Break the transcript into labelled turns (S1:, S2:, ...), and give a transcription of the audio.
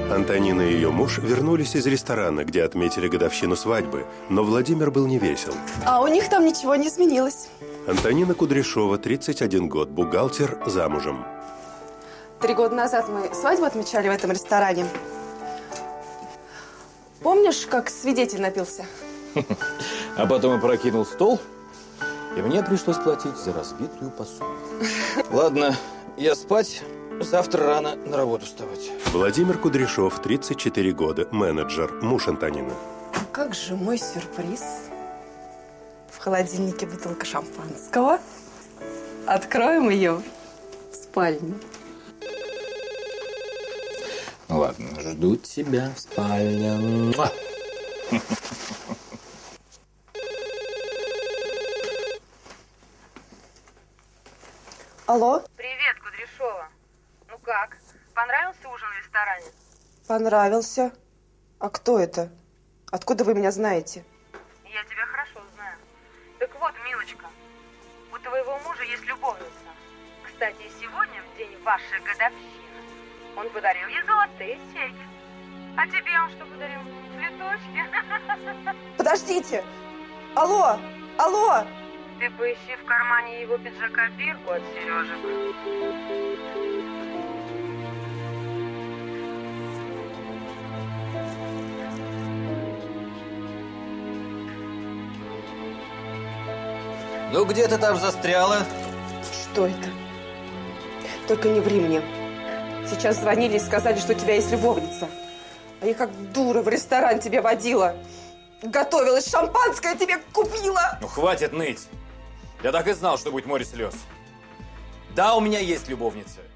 S1: Антонина и ее муж вернулись из ресторана, где отметили годовщину свадьбы, но Владимир был не весел.
S2: А у них там ничего не изменилось.
S1: Антонина Кудряшова, 31 год, бухгалтер, замужем.
S2: 3 года назад мы свадьбу отмечали в этом ресторане. Помнишь, как свидетель напился?
S3: А потом опрокинул стол, и мне пришлось платить за разбитую посуду. Ладно, я спать, завтра рано на работу вставать.
S1: Владимир Кудряшов, 34 года, менеджер, муж Антонины.
S2: Как же мой сюрприз? В холодильнике бутылка шампанского. Откроем ее в спальне.
S3: Ну ладно, жду тебя в спальне.
S2: Алло?
S4: Привет, Кудряшова. Ну как? Понравился ужин в ресторане?
S2: Понравился. А кто это? Откуда вы меня знаете?
S4: Я тебя хорошо знаю. Так вот, милочка, у твоего мужа есть любовница. Кстати, сегодня, в день вашей годовщины, он подарил ей золотые серьги. А тебе он что подарил? Цветочки?
S2: Подождите! Алло! Алло!
S4: Ты поищи в кармане его пиджака бирку от сережек.
S3: Ну, где ты там застряла?
S2: Что это? Только не ври мне. Сейчас звонили и сказали, что у тебя есть любовница. А я как дура в ресторан тебе водила. Готовилась, шампанское тебе купила.
S3: Ну, хватит ныть. Я так и знал, что будет море слез. Да, у меня есть любовница.